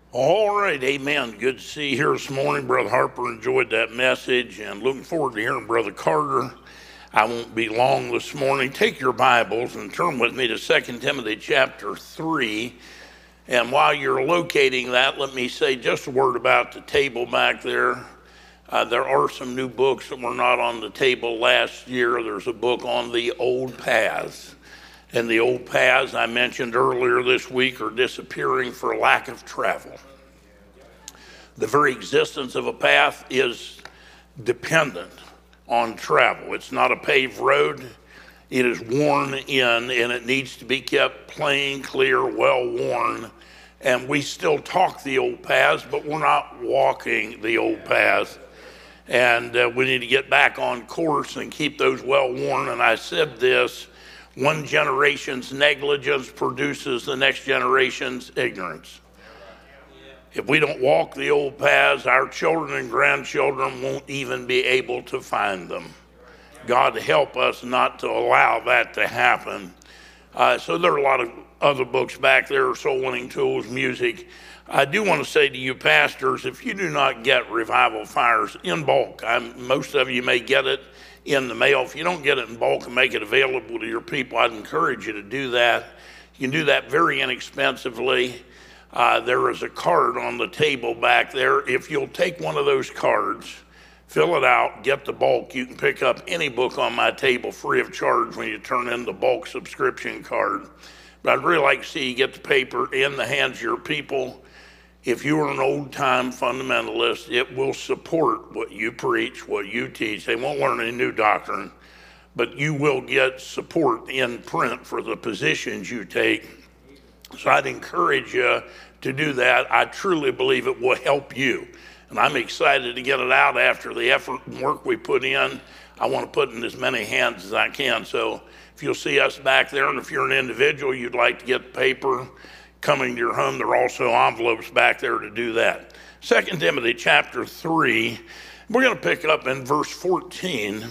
All right, amen. Good to see you here this morning. Brother Harper enjoyed that message and looking forward to hearing Brother Carter. I won't be long this morning. Take your Bibles and turn with me to 2 Timothy chapter 3. And while you're locating that, let me say just a word about the table back there. There are some new books that were not on the table last year. There's a book on the old paths. And the old paths I mentioned earlier this week are disappearing for lack of travel. The very existence of a path is dependent on travel. It's not a paved road. It is worn in, and it needs to be kept plain, clear, well worn. And we still talk the old paths, but we're not walking the old paths. And we need to get back on course and keep those well worn. And I said this, one generation's negligence produces the next generation's ignorance. If we don't walk the old paths, our children and grandchildren won't even be able to find them. God help us not to allow that to happen. So there are a lot of other books back there, soul winning tools, music. I do want to say to you pastors, if you do not get Revival Fires in bulk, most of you may get it in the mail. If you don't get it in bulk and make it available to your people, I'd encourage you to do that. You can do that very inexpensively. There is a card on the table back there. If you'll take one of those cards, fill it out, get the bulk, you can pick up any book on my table free of charge when you turn in the bulk subscription card. But I'd really like to see you get the paper in the hands of your people. If you are an old-time fundamentalist, it will support what you preach, what you teach. They won't learn any new doctrine, but you will get support in print for the positions you take. So I'd encourage you to do that. I truly believe it will help you. And I'm excited to get it out after the effort and work we put in. I want to put in as many hands as I can. So if you'll see us back there, and if you're an individual, you'd like to get the paper coming to your home, there are also envelopes back there to do that. 2 Timothy chapter 3, we're going to pick up in verse 14.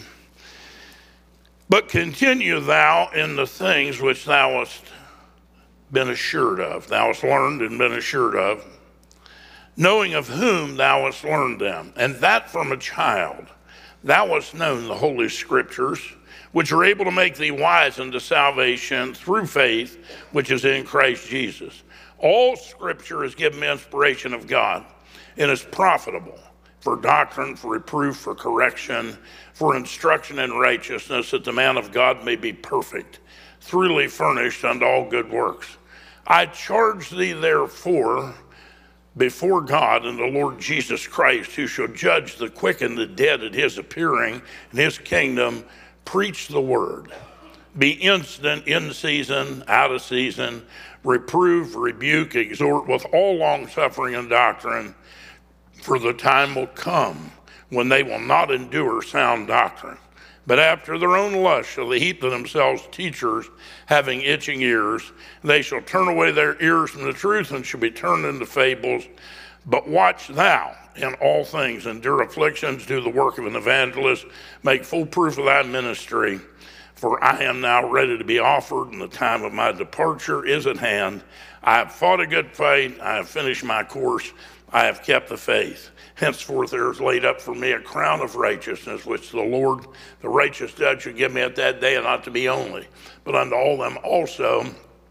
But continue thou in the things which thou hast been assured of, thou hast learned and been assured of, knowing of whom thou hast learned them, and that from a child. Thou hast known the Holy Scriptures, which are able to make thee wise unto salvation through faith, which is in Christ Jesus. All Scripture is given inspiration of God, and is profitable for doctrine, for reproof, for correction, for instruction in righteousness, that the man of God may be perfect, thoroughly furnished unto all good works. I charge thee therefore before God and the Lord Jesus Christ, who shall judge the quick and the dead at his appearing in his kingdom, preach the word. Be instant, in season, out of season, reprove, rebuke, exhort with all long suffering and doctrine, for the time will come when they will not endure sound doctrine, but after their own lust shall they heap to themselves teachers having itching ears. They shall turn away their ears from the truth and shall be turned into fables. But watch thou in all things, endure afflictions, do the work of an evangelist, make full proof of thy ministry. For I am now ready to be offered, and the time of my departure is at hand. I have fought a good fight, I have finished my course, I have kept the faith. Henceforth there is laid up for me a crown of righteousness, which the Lord, the righteous judge, shall give me at that day, and not to me only, but unto all them also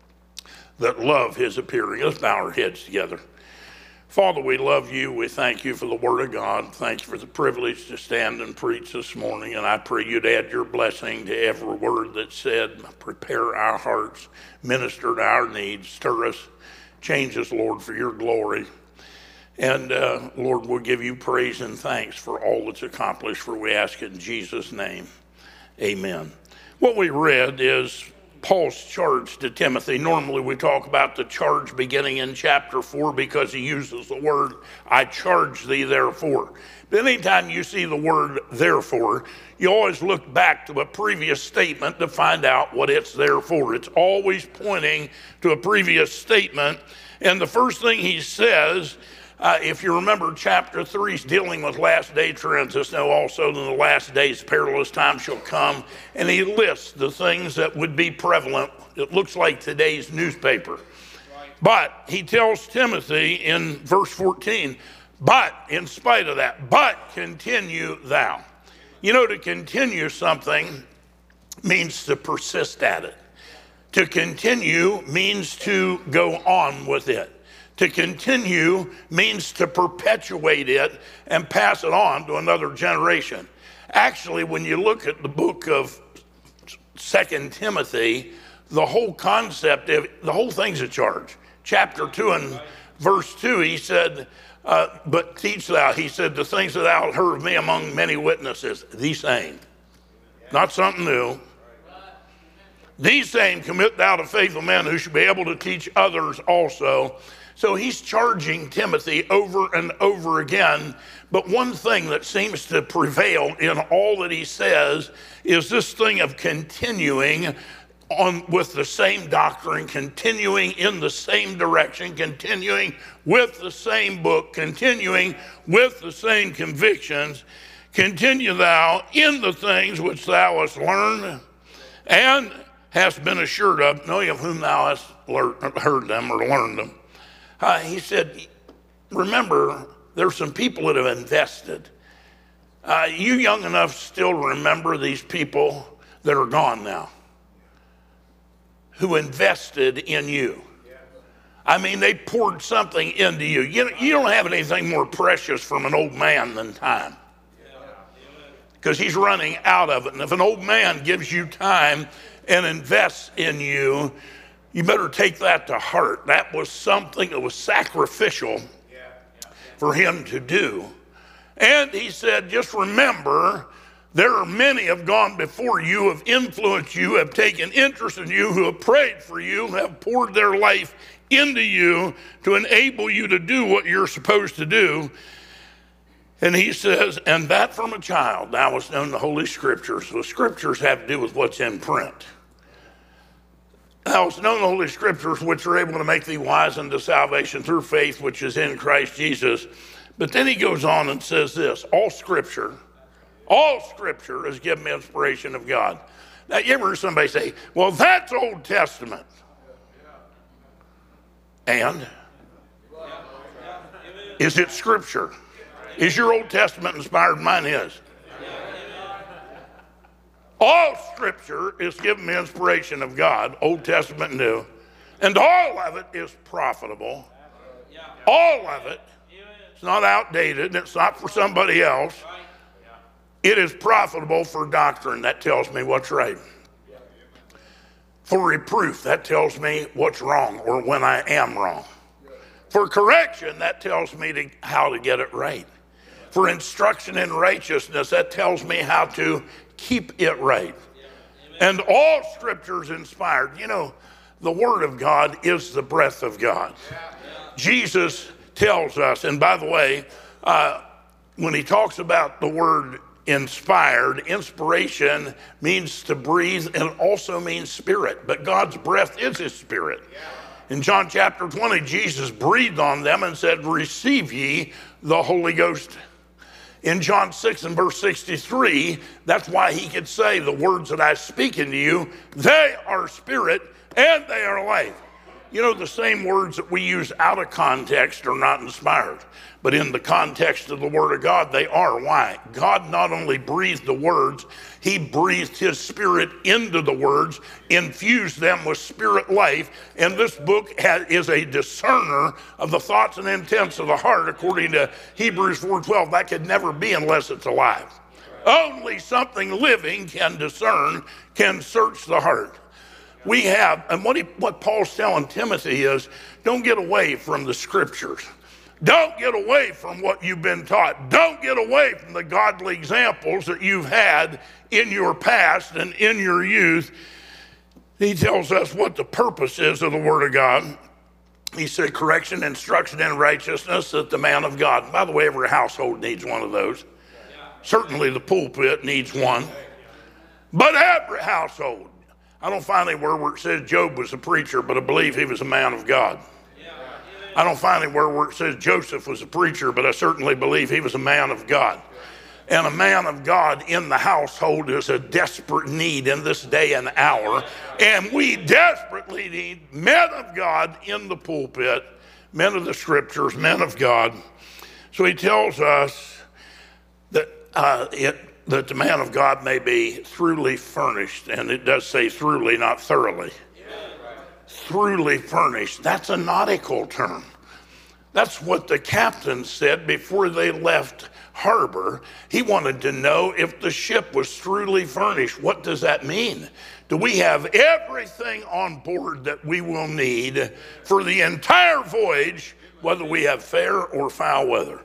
that love his appearing. Let's bow our heads together. Father, we love you. We thank you for the word of God. Thank you for the privilege to stand and preach this morning. And I pray you'd add your blessing to every word that's said. Prepare our hearts, minister to our needs, stir us, change us, Lord, for your glory. And Lord, we'll give you praise and thanks for all that's accomplished, for we ask it in Jesus' name. Amen. What we read is Paul's charge to Timothy. Normally we talk about the charge beginning in chapter 4 because he uses the word, I charge thee therefore. But anytime you see the word therefore, you always look back to a previous statement to find out what it's there for. It's always pointing to a previous statement. And the first thing he says, if you remember, chapter 3 is dealing with last day trends. Let's know also that in the last days perilous times shall come. And he lists the things that would be prevalent. It looks like today's newspaper. But he tells Timothy in verse 14, but in spite of that, but continue thou. You know, to continue something means to persist at it. To continue means to go on with it. To continue means to perpetuate it and pass it on to another generation. Actually, when you look at the book of 2 Timothy, the whole concept of the whole thing's a charge. Chapter 2 and verse 2, he said, but teach thou, he said, the things that thou hast heard of me among many witnesses, these same. Not something new. These same commit thou to faithful men who should be able to teach others also. So he's charging Timothy over and over again. But one thing that seems to prevail in all that he says is this thing of continuing on with the same doctrine, continuing in the same direction, continuing with the same book, continuing with the same convictions. Continue thou in the things which thou hast learned and hast been assured of, knowing of whom thou hast heard them or learned them. He said, remember, there's some people that have invested. You young enough still remember these people that are gone now, who invested in you. I mean, they poured something into you. You don't have anything more precious from an old man than time, because he's running out of it. And if an old man gives you time and invests in you, you better take that to heart. That was something that was sacrificial for him to do. And he said, just remember, there are many have gone before you, have influenced you, have taken interest in you, who have prayed for you, have poured their life into you to enable you to do what you're supposed to do. And he says, and that from a child thou hast known the Holy Scriptures. The Scriptures have to do with what's in print. Thou hast known the Holy Scriptures, which are able to make thee wise unto salvation through faith, which is in Christ Jesus. But then he goes on and says this, all Scripture is given me inspiration of God. Now, you ever hear somebody say, well, that's Old Testament. And? Is it Scripture? Is your Old Testament inspired? Mine is. All Scripture is given me inspiration of God, Old Testament and New, and all of it is profitable. All of it. It's not outdated. It's not for somebody else. It is profitable for doctrine. That tells me what's right. For reproof, that tells me what's wrong or when I am wrong. For correction, that tells me how to get it right. For instruction in righteousness, that tells me how to keep it right. And all Scripture is inspired. You know, the Word of God is the breath of God. Jesus tells us, and by the way, when he talks about the word inspired, inspiration means to breathe and also means spirit. But God's breath is his spirit. In John chapter 20, Jesus breathed on them and said, receive ye the Holy Ghost. In John 6 and verse 63, that's why he could say, the words that I speak unto you, they are spirit and they are life. You know, the same words that we use out of context are not inspired, but in the context of the Word of God, they are. Why? God not only breathed the words, he breathed his spirit into the words, infused them with spirit life, and this book is a discerner of the thoughts and intents of the heart, according to Hebrews 4:12. That could never be unless it's alive. Only something living can discern, can search the heart. We have, and what Paul's telling Timothy is, don't get away from the Scriptures. Don't get away from what you've been taught. Don't get away from the godly examples that you've had in your past and in your youth. He tells us what the purpose is of the Word of God. He said, correction, instruction in righteousness, that the man of God. By the way, every household needs one of those. Certainly the pulpit needs one. But every household. I don't find anywhere where it says Job was a preacher, but I believe he was a man of God. I don't find anywhere where it says Joseph was a preacher, but I certainly believe he was a man of God. And a man of God in the household is a desperate need in this day and hour. And we desperately need men of God in the pulpit, men of the scriptures, men of God. So he tells us that that the man of God may be throughly furnished. And it does say throughly, not thoroughly. Throughly furnished. That's a nautical term. That's what the captain said before they left harbor. He wanted to know if the ship was throughly furnished. What does that mean? Do we have everything on board that we will need for the entire voyage, whether we have fair or foul weather?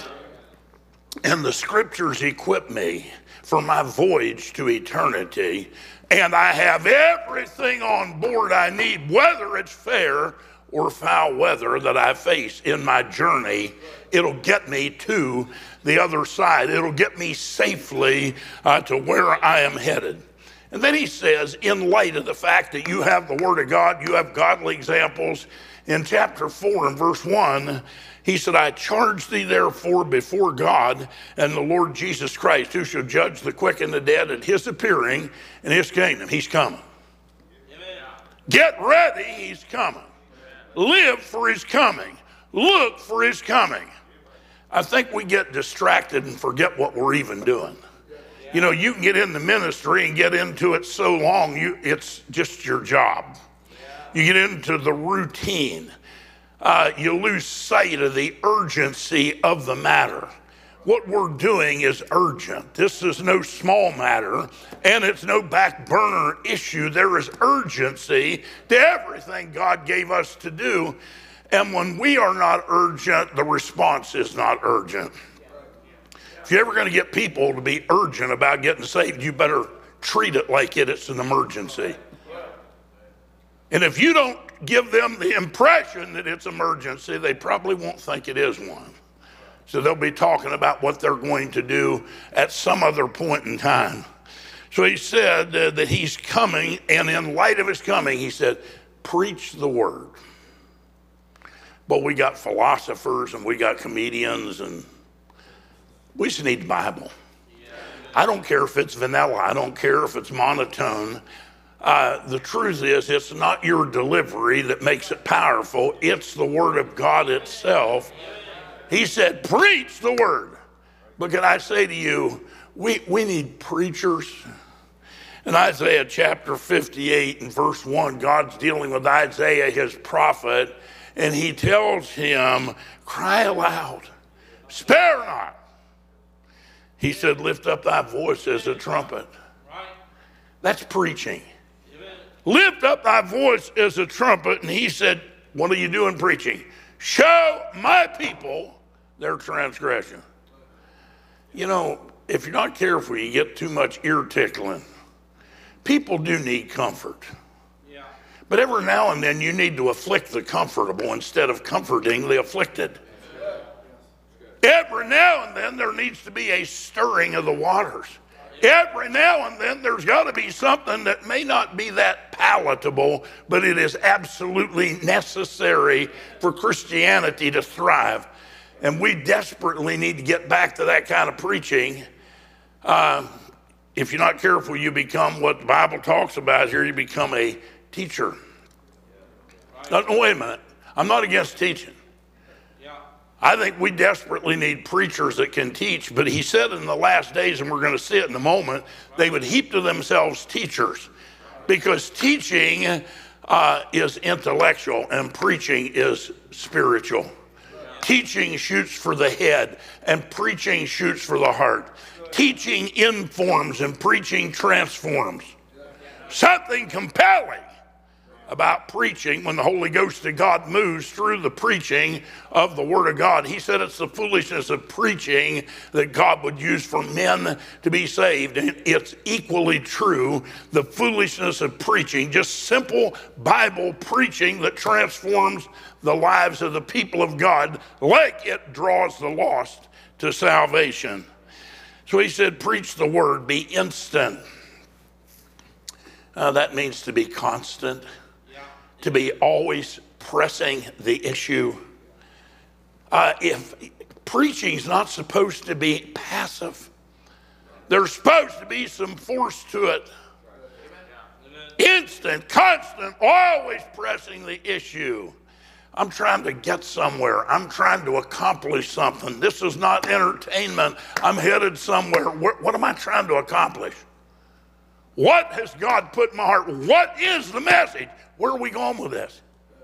And the scriptures equip me for my voyage to eternity, and I have everything on board I need, whether it's fair or foul weather that I face in my journey. It'll get me to the other side. It'll get me safely to where I am headed. And then he says, in light of the fact that you have the Word of God, you have godly examples, in chapter 4 and verse 1, he said, I charge thee therefore before God and the Lord Jesus Christ, who shall judge the quick and the dead at his appearing in his kingdom. He's coming. Amen. Get ready, he's coming. Live for his coming. Look for his coming. I think we get distracted and forget what we're even doing. You know, you can get in the ministry and get into it so long, it's just your job. You get into the routine. You lose sight of the urgency of the matter. What we're doing is urgent. This is no small matter, and it's no back burner issue. There is urgency to everything God gave us to do. And when we are not urgent, the response is not urgent. If you're ever going to get people to be urgent about getting saved, you better treat it like it's an emergency. And if you don't give them the impression that it's emergency, they probably won't think it is one. So they'll be talking about what they're going to do at some other point in time. So he said that he's coming, and in light of his coming, he said, preach the word. But we got philosophers and we got comedians, and we just need the Bible. I don't care if it's vanilla. I don't care if it's monotone. The truth is, it's not your delivery that makes it powerful. It's the Word of God itself. He said, preach the Word. But can I say to you, we need preachers. In Isaiah chapter 58 and verse 1, God's dealing with Isaiah, his prophet, and he tells him, cry aloud, spare not. He said, lift up thy voice as a trumpet. That's preaching. Lift up thy voice as a trumpet. And he said, what are you doing preaching? Show my people their transgression. You know, if you're not careful, you get too much ear tickling. People do need comfort. Yeah. But every now and then you need to afflict the comfortable instead of comforting the afflicted. Every now and then there needs to be a stirring of the waters. Every now and then there's got to be something that may not be that palatable, but it is absolutely necessary for Christianity to thrive. And we desperately need to get back to that kind of preaching. If you're not careful, you become what the Bible talks about here. You become a teacher. Now, wait a minute. I'm not against teaching. I think we desperately need preachers that can teach, but he said in the last days, and we're going to see it in a moment, they would heap to themselves teachers, because teaching is intellectual and preaching is spiritual. Teaching shoots for the head and preaching shoots for the heart. Teaching informs and preaching transforms. Something compelling about preaching when the Holy Ghost of God moves through the preaching of the Word of God. He said it's the foolishness of preaching that God would use for men to be saved. And it's equally true, the foolishness of preaching, just simple Bible preaching that transforms the lives of the people of God like it draws the lost to salvation. So he said, preach the Word, be instant. That means to be constant. To be always pressing the issue. If preaching is not supposed to be passive, There's supposed to be some force to it. Instant, constant, always pressing the issue. I'm trying to get somewhere. I'm trying to accomplish something. This is not entertainment. I'm headed somewhere. What am I trying to accomplish? What has God put in my heart? What is the message? Where are we going with this?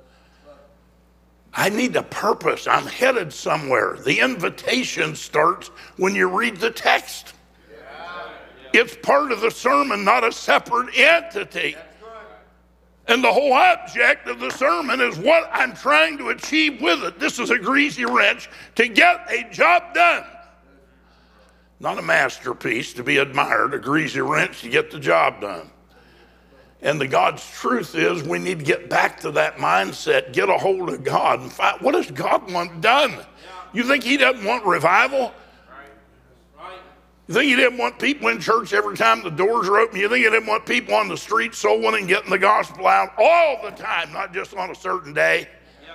I need a purpose. I'm headed somewhere. The invitation starts when you read the text. It's part of the sermon, not a separate entity. And the whole object of the sermon is what I'm trying to achieve with it. This is a greasy wrench to get a job done. Not a masterpiece to be admired, a greasy wrench to get the job done. And the God's truth is we need to get back to that mindset, get a hold of God and find, what does God want done? You think he doesn't want revival? You think he didn't want people in church every time the doors are open? You think he didn't want people on the street soul winning, getting the gospel out all the time, not just on a certain day?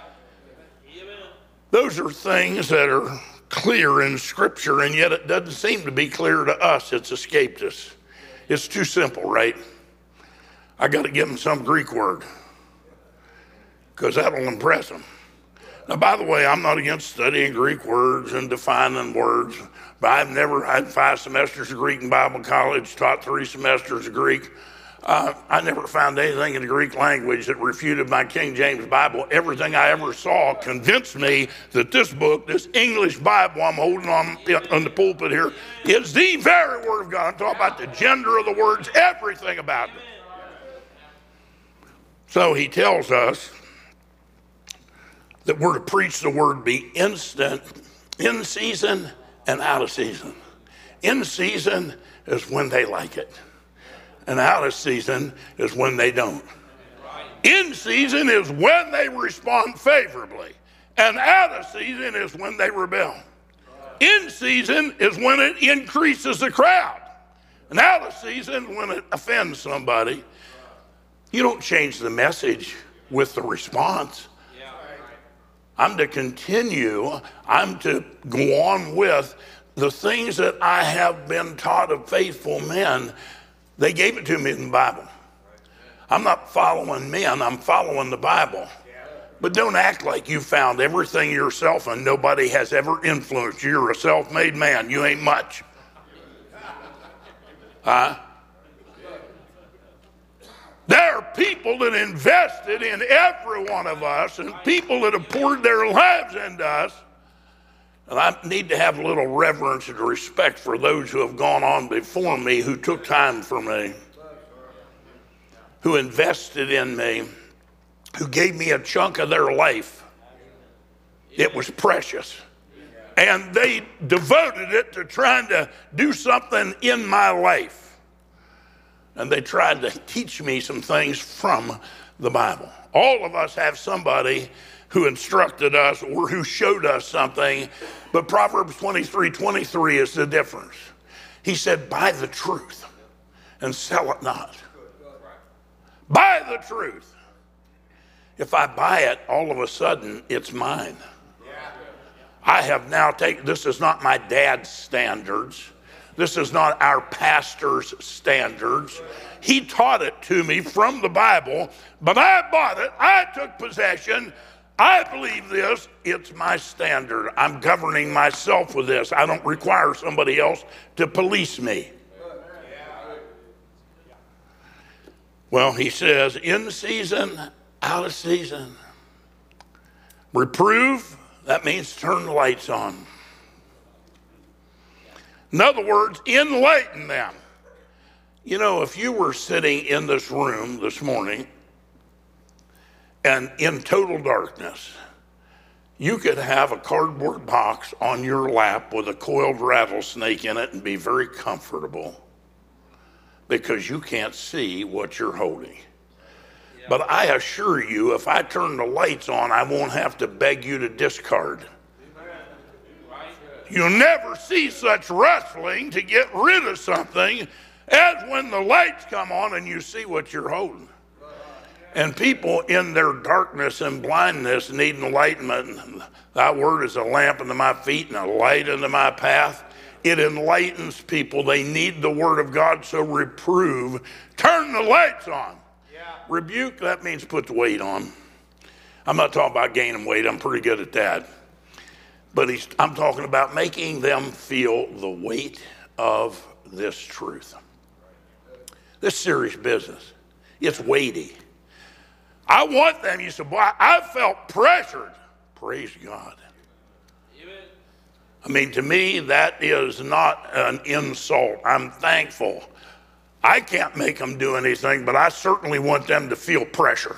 Those are things that are clear in Scripture, and yet it doesn't seem to be clear to us. It's escaped us. It's too simple, right? I got to give them some Greek word because that'll impress them. Now, by the way, I'm not against studying Greek words and defining words, but I've never had 5 semesters of Greek in Bible college, taught 3 semesters of Greek. I never found anything in the Greek language that refuted my King James Bible. Everything I ever saw convinced me that this book, this English Bible I'm holding on the pulpit here, is the very Word of God. I'm talking about the gender of the words, everything about it. So he tells us that we're to preach the word, be instant, in season and out of season. In season is when they like it. And out of season is when they don't. In season is when they respond favorably. And out of season is when they rebel. In season is when it increases the crowd. And out of season when it offends somebody. You don't change the message with the response. I'm to continue. I'm to go on with the things that I have been taught of faithful men. They gave it to me in the Bible. I'm not following men, I'm following the Bible. But don't act like you found everything yourself and nobody has ever influenced you. You're a self-made man. You ain't much. There are people that invested in every one of us and people that have poured their lives into us. And I need to have a little reverence and respect for those who have gone on before me, who took time for me, who invested in me, who gave me a chunk of their life. It was precious. And they devoted it to trying to do something in my life. And they tried to teach me some things from the Bible. All of us have somebody who instructed us or who showed us something, but Proverbs 23:23 is the difference. He said, buy the truth and sell it not. Buy the truth. If I buy it, all of a sudden, it's mine. I have now taken, this is not my dad's standards. This is not our pastor's standards. He taught it to me from the Bible, but I bought it. I took possession. I believe this. It's my standard. I'm governing myself with this. I don't require somebody else to police me. Well, he says, in season, out of season. Reprove, that means turn the lights on. In other words, enlighten them. You know, if you were sitting in this room this morning and in total darkness, you could have a cardboard box on your lap with a coiled rattlesnake in it and be very comfortable because you can't see what you're holding. But I assure you, if I turn the lights on, I won't have to beg you to discard. You'll never see such wrestling to get rid of something as when the lights come on and you see what you're holding. And people in their darkness and blindness need enlightenment. That word is a lamp unto my feet and a light unto my path. It enlightens people. They need the word of God, so reprove. Turn the lights on. Rebuke, that means put the weight on. I'm not talking about gaining weight. I'm pretty good at that. But I'm talking about making them feel the weight of this truth. This serious business. It's weighty. I want them. You say, boy, I felt pressured. Praise God. I mean, to me, that is not an insult. I'm thankful. I can't make them do anything, but I certainly want them to feel pressure.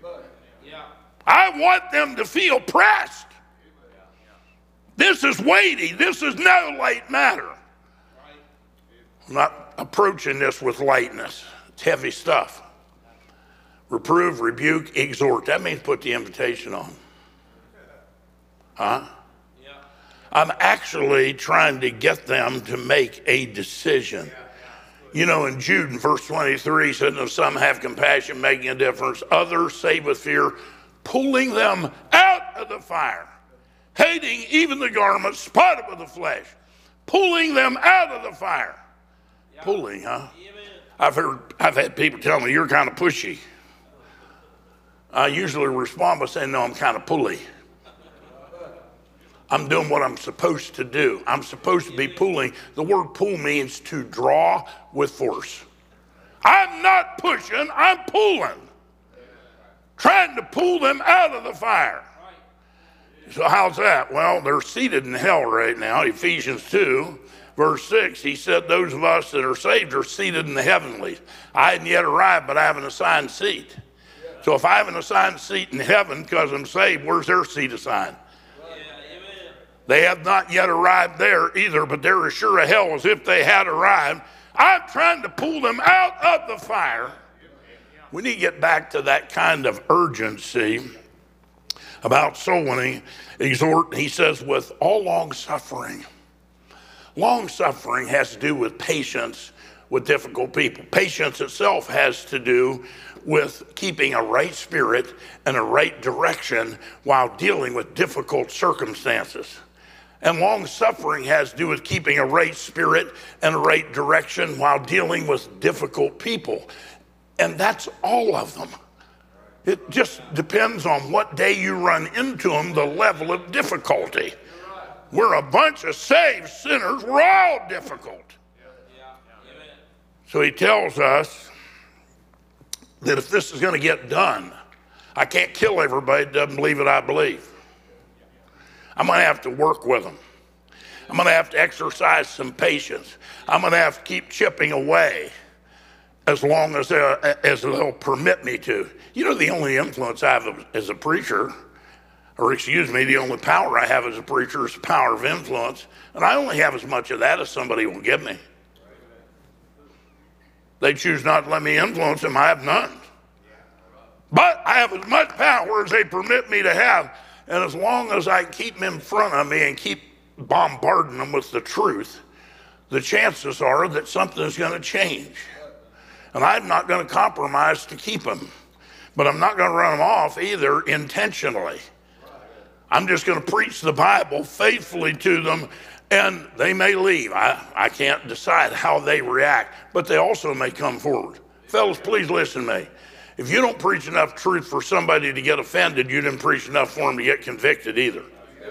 I want them to feel pressed. This is weighty. This is no light matter. I'm not approaching this with lightness. It's heavy stuff. Reprove, rebuke, exhort. That means put the invitation on. Huh? I'm actually trying to get them to make a decision. You know, in Jude, in verse 23, said, "If some have compassion, making a difference, others save with fear, pulling them out of the fire, hating even the garment spotted with the flesh, pulling them out of the fire." Pulling, huh? I've had people tell me, "You're kind of pushy." I usually respond by saying, "No, I'm kind of pulley. I'm doing what I'm supposed to do. I'm supposed to be pulling." The word pull means to draw with force. I'm not pushing, I'm pulling. Trying to pull them out of the fire. So how's that? Well, they're seated in hell right now. Ephesians 2, verse 6, he said those of us that are saved are seated in the heavenlies. I hadn't yet arrived, but I have an assigned seat. So if I have an assigned seat in heaven because I'm saved, where's their seat assigned? They have not yet arrived there either, but they're as sure of hell as if they had arrived. I'm trying to pull them out of the fire. We need to get back to that kind of urgency about soul winning. Exhort, he says, with all long suffering. Long suffering has to do with patience with difficult people. Patience itself has to do with keeping a right spirit and a right direction while dealing with difficult circumstances. And long suffering has to do with keeping a right spirit and a right direction while dealing with difficult people. And that's all of them. It just depends on what day you run into them, the level of difficulty. We're a bunch of saved sinners. We're all difficult. So he tells us that if this is going to get done, I can't kill everybody that doesn't believe it I believe. I'm going to have to work with them. I'm going to have to exercise some patience. I'm going to have to keep chipping away as long as they'll permit me to. You know, the only influence I have as a preacher, or excuse me, the only power I have as a preacher is the power of influence. And I only have as much of that as somebody will give me. They choose not to let me influence them, I have none. But I have as much power as they permit me to have. And as long as I keep them in front of me and keep bombarding them with the truth, the chances are that something is going to change. And I'm not going to compromise to keep them. But I'm not going to run them off either intentionally. I'm just going to preach the Bible faithfully to them, and they may leave. I can't decide how they react, but they also may come forward. Fellas, please listen to me. If you don't preach enough truth for somebody to get offended, you didn't preach enough for them to get convicted either.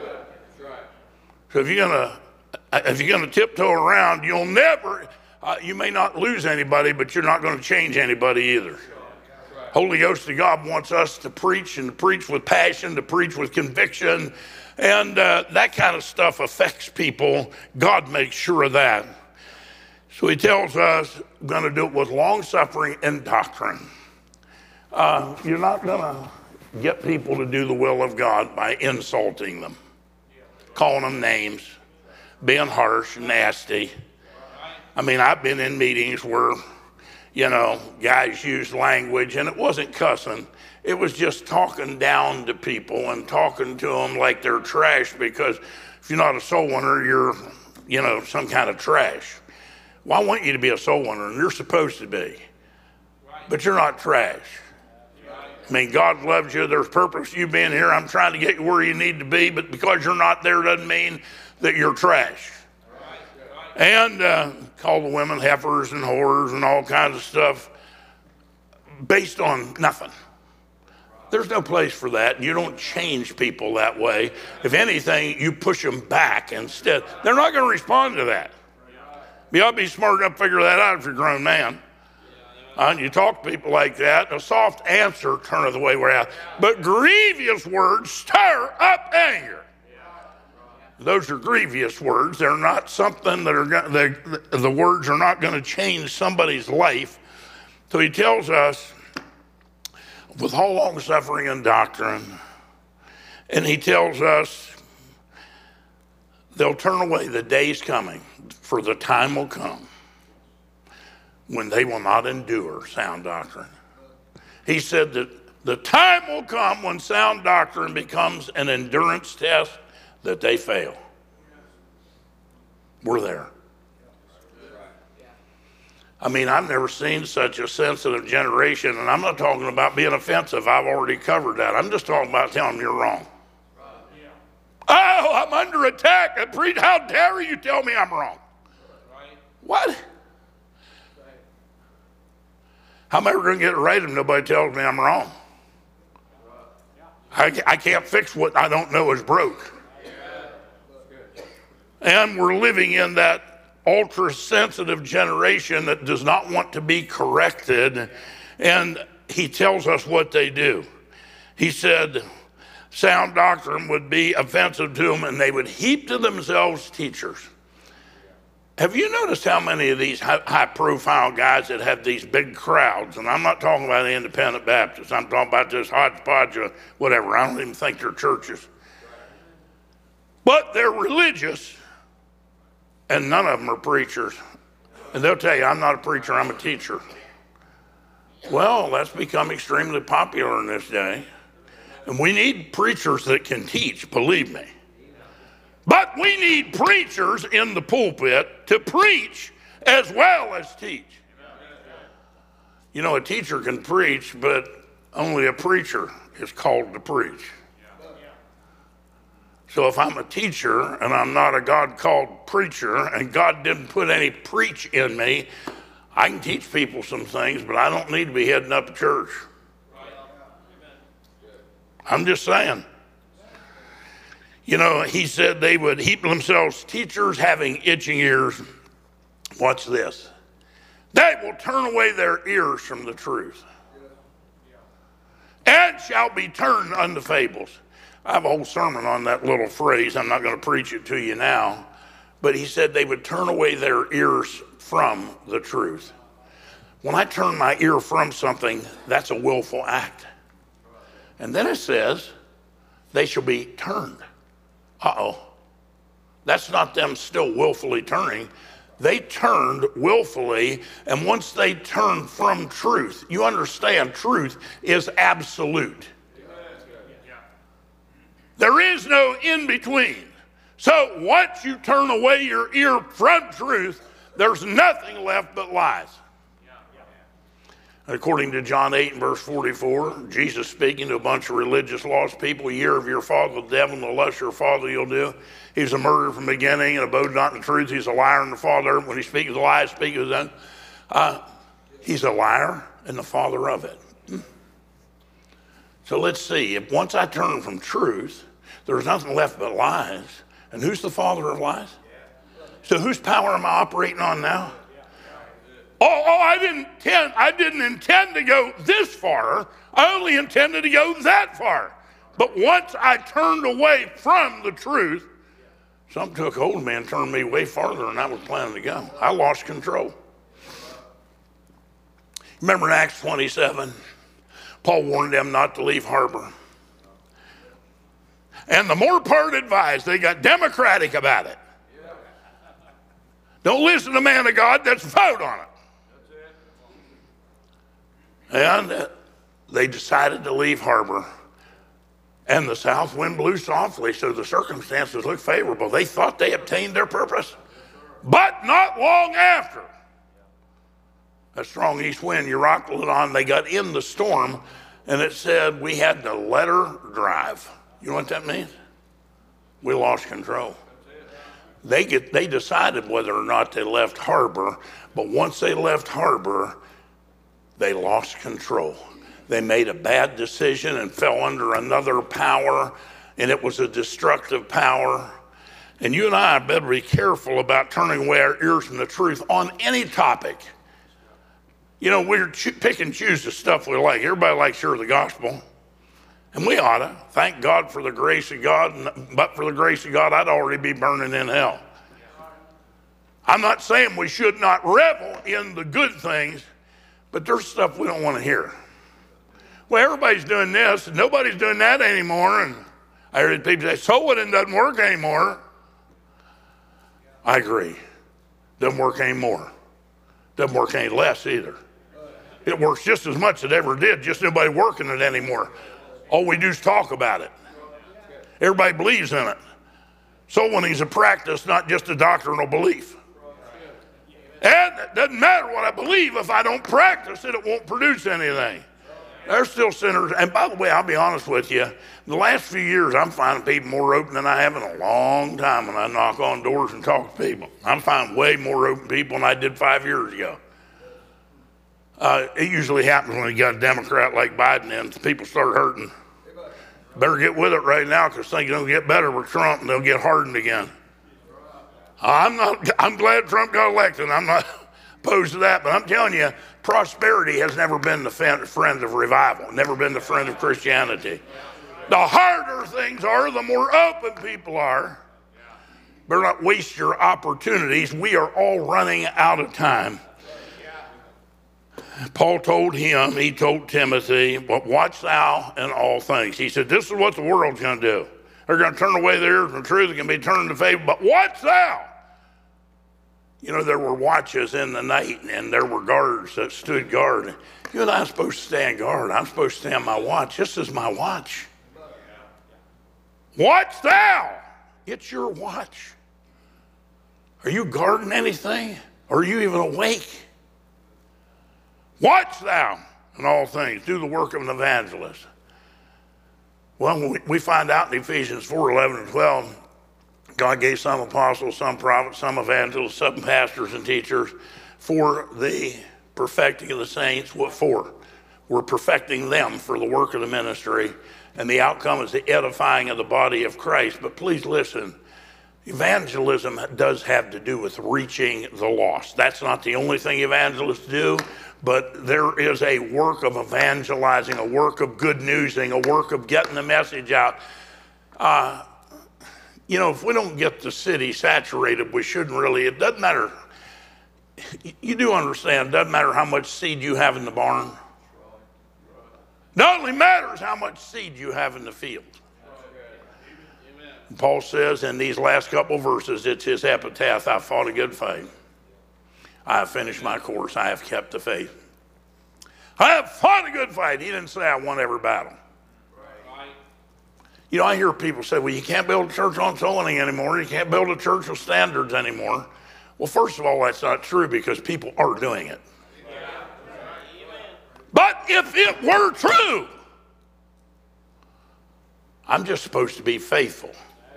So if you're gonna tiptoe around, you'll never, you may not lose anybody, but you're not going to change anybody either. Holy Ghost of God wants us to preach, and to preach with passion, to preach with conviction, and that kind of stuff affects people. God makes sure of that. So he tells us we're going to do it with long suffering and doctrine. You're not going to get people to do the will of God by insulting them, calling them names, being harsh, nasty. I mean, I've been in meetings where, you know, guys used language, and it wasn't cussing. It was just talking down to people and talking to them like they're trash, because if you're not a soul winner, you're, you know, some kind of trash. Well, I want you to be a soul winner, and you're supposed to be. But you're not trash. I mean, God loves you. There's purpose for you being here. I'm trying to get you where you need to be, but because you're not there doesn't mean that you're trash. And call the women heifers and whores and all kinds of stuff based on nothing. There's no place for that. You don't change people that way. If anything, you push them back instead. They're not going to respond to that. You ought to be smart enough to figure that out if you're a grown man. And you talk to people like that, a soft answer turneth away wrath. But grievous words stir up anger. Those are grievous words. They're not something that are the words are not going to change somebody's life. So he tells us, with all long suffering and doctrine, and he tells us they'll turn away. The day's coming, for the time will come when they will not endure sound doctrine. He said that the time will come when sound doctrine becomes an endurance test that they fail. We're there. I mean, I've never seen such a sensitive generation, and I'm not talking about being offensive. I've already covered that. I'm just talking about telling them you're wrong. Oh, I'm under attack. How dare you tell me I'm wrong? What? How am I ever going to get it right if nobody tells me I'm wrong? I can't fix what I don't know is broke. And we're living in that ultra-sensitive generation that does not want to be corrected. And he tells us what they do. He said sound doctrine would be offensive to them, and they would heap to themselves teachers. Have you noticed how many of these high-profile guys that have these big crowds, and I'm not talking about the independent Baptists, I'm talking about this hodgepodge of whatever, I don't even think they're churches. But they're religious, and none of them are preachers. And they'll tell you, I'm not a preacher, I'm a teacher. Well, that's become extremely popular in this day. And we need preachers that can teach, believe me. But we need preachers in the pulpit to preach as well as teach. You know, a teacher can preach, but only a preacher is called to preach. So if I'm a teacher and I'm not a God-called preacher and God didn't put any preach in me, I can teach people some things, but I don't need to be heading up a church. I'm just saying. You know, he said they would heap themselves teachers having itching ears. Watch this. They will turn away their ears from the truth and shall be turned unto fables. I have a whole sermon on that little phrase. I'm not going to preach it to you now. But he said they would turn away their ears from the truth. When I turn my ear from something, that's a willful act. And then it says they shall be turned. Uh-oh. That's not them still willfully turning. They turned willfully, and once they turned from truth, you understand truth is absolute. There is no in-between. So once you turn away your ear from truth, there's nothing left but lies. According to John 8 and verse 44, Jesus speaking to a bunch of religious lost people, ye are of your father the devil, and the lust of your father you'll do. He's a murderer from the beginning and abode not in the truth. He's a liar and the father. When he speaks the lie, speak of his own. He's a liar and the father of it. So let's see. If once I turn from truth, there's nothing left but lies. And who's the father of lies? So whose power am I operating on now? I didn't intend to go this far. I only intended to go that far. But once I turned away from the truth, something took hold of me and turned me way farther than I was planning to go. I lost control. Remember in Acts 27, Paul warned them not to leave harbor. And the more part advised, they got democratic about it. Don't listen to man of God, let's vote on it. And they decided to leave harbor. And the south wind blew softly, so the circumstances looked favorable. They thought they obtained their purpose. But not long after, a strong east wind, Euroclydon, they got in the storm, and it said we had to let her drive. You know what that means? We lost control. They decided whether or not they left harbor, but once they left harbor, they lost control. They made a bad decision and fell under another power, and it was a destructive power. And you and I better be careful about turning away our ears from the truth on any topic. You know, we're pick and choose the stuff we like. Everybody likes to hear the gospel. And we ought to. Thank God for the grace of God. But for the grace of God, I'd already be burning in hell. I'm not saying we should not revel in the good things, but there's stuff we don't want to hear. Well, everybody's doing this, and nobody's doing that anymore. And I heard people say, so what, it doesn't work anymore. I agree. Doesn't work anymore. Doesn't work any less either. It works just as much as it ever did, just nobody working it anymore. All we do is talk about it. Everybody believes in it. Soul winning is a practice, not just a doctrinal belief. And it doesn't matter what I believe. If I don't practice it, it won't produce anything. There's still sinners. And by the way, I'll be honest with you. The last few years, I'm finding people more open than I have in a long time when I knock on doors and talk to people. I'm finding way more open people than I did 5 years ago. It usually happens when you got a Democrat like Biden and people start hurting. Better get with it right now because things don't get better with Trump and they'll get hardened again. I'm glad Trump got elected. I'm not opposed to that, but I'm telling you, prosperity has never been the friend of revival, never been the friend of Christianity. The harder things are, the more open people are. Better not waste your opportunities. We are all running out of time. Paul told him, he told Timothy, but watch thou in all things. He said, this is what the world's going to do. They're going to turn away their ears from truth. It can be turned to favor, but watch thou. You know, there were watches in the night, and there were guards that stood guard. You and I are supposed to stand guard. I'm supposed to stand my watch. This is my watch. Watch thou. It's your watch. Are you guarding anything? Or are you even awake? Watch thou in all things. Do the work of an evangelist. Well, we find out in Ephesians 4:11 and 12, God gave some apostles, some prophets, some evangelists, some pastors and teachers for the perfecting of the saints. What for? We're perfecting them for the work of the ministry, and the outcome is the edifying of the body of Christ. But please listen, evangelism does have to do with reaching the lost. That's not the only thing evangelists do, but there is a work of evangelizing, a work of good newsing, a work of getting the message out. You know, if we don't get the city saturated, we shouldn't really. It doesn't matter. You do understand, it doesn't matter how much seed you have in the barn. It only matters how much seed you have in the field. And Paul says in these last couple verses, it's his epitaph, I fought a good fight. I have finished my course. I have kept the faith. I have fought a good fight. He didn't say I won every battle. You know, I hear people say, well, you can't build a church on soul winning anymore. You can't build a church with standards anymore. Well, first of all, that's not true because people are doing it. But if it were true, I'm just supposed to be faithful.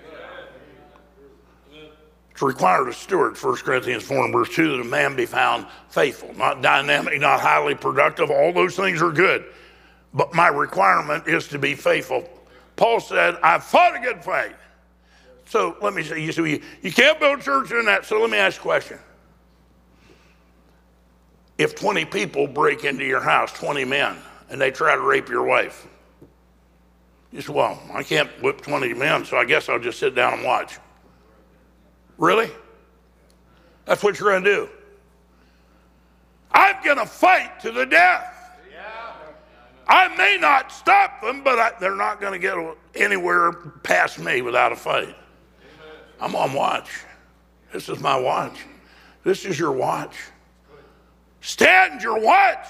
It's required of stewards, 1 Corinthians 4 and verse 2, that a man be found faithful, not dynamic, not highly productive. All those things are good. But my requirement is to be faithful. Paul said, I fought a good fight. So let me say, you can't build a church in that. So let me ask you a question. If 20 people break into your house, 20 men, and they try to rape your wife, you say, well, I can't whip 20 men, so I guess I'll just sit down and watch. Really? That's what you're going to do. I'm going to fight to the death. I may not stop them, but they're not going to get anywhere past me without a fight. I'm on watch. This is my watch. This is your watch. Stand your watch.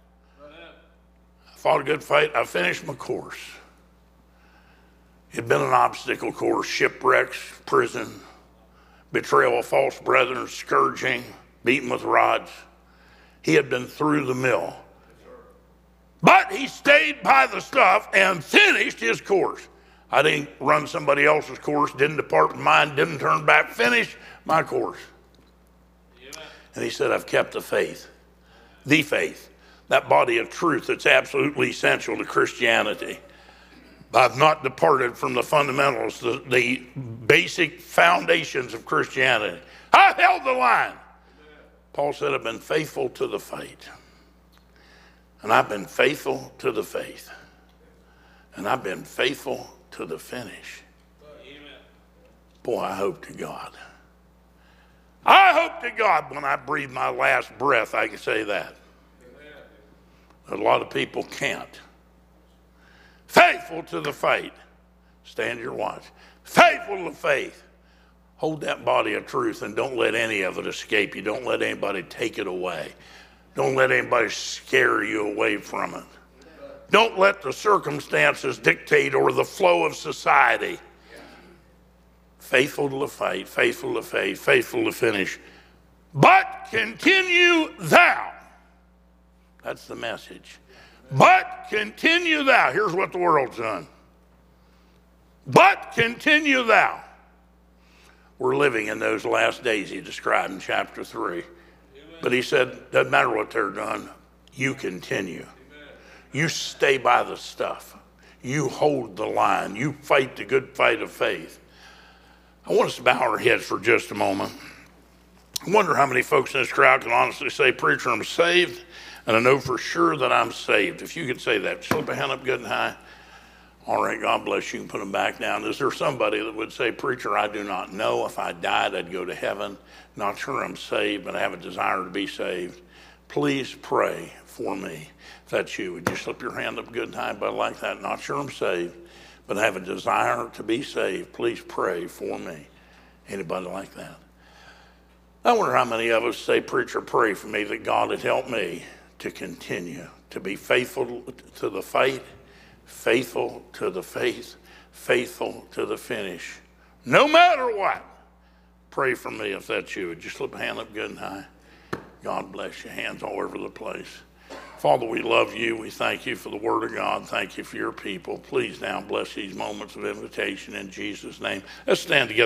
I fought a good fight. I finished my course. It had been an obstacle course, shipwrecks, prison, betrayal of false brethren, scourging, beaten with rods. He had been through the mill. But he stayed by the stuff and finished his course. I didn't run somebody else's course, didn't depart from mine, didn't turn back, finish my course. Amen. And he said, I've kept the faith, that body of truth that's absolutely essential to Christianity. I've not departed from the fundamentals, the basic foundations of Christianity. I've held the line. Paul said, I've been faithful to the fight. And I've been faithful to the faith. And I've been faithful to the finish. Boy, I hope to God. I hope to God when I breathe my last breath, I can say that. A lot of people can't. Faithful to the faith. Stand your watch. Faithful to the faith. Hold that body of truth and don't let any of it escape you. Don't let anybody take it away. Don't let anybody scare you away from it. Don't let the circumstances dictate or the flow of society. Faithful to the fight, faithful to faith, faithful to finish. But continue thou. That's the message. But continue thou. Here's what the world's done. But continue thou. We're living in those last days he described in chapter 3. Amen. But he said, doesn't matter what they're done, you continue. Amen. You stay by the stuff. You hold the line. You fight the good fight of faith. I want us to bow our heads for just a moment. I wonder how many folks in this crowd can honestly say, preacher, I'm saved, and I know for sure that I'm saved. If you could say that, slip a hand up good and high. All right, God bless you. You can put them back down. Is there somebody that would say, preacher, I do not know. If I died, I'd go to heaven. Not sure I'm saved, but I have a desire to be saved. Please pray for me. If that's you, would you slip your hand up good and high, but like that? Not sure I'm saved, but I have a desire to be saved. Please pray for me. Anybody like that? I wonder how many of us say, preacher, pray for me that God would help me to continue to be faithful to the fight, faithful to the faith, faithful to the finish. No matter what, pray for me if that's you. Would you slip a hand up good and high? God bless you. Hands all over the place. Father, we love you. We thank you for the word of God. Thank you for your people. Please now bless these moments of invitation in Jesus' name. Let's stand together.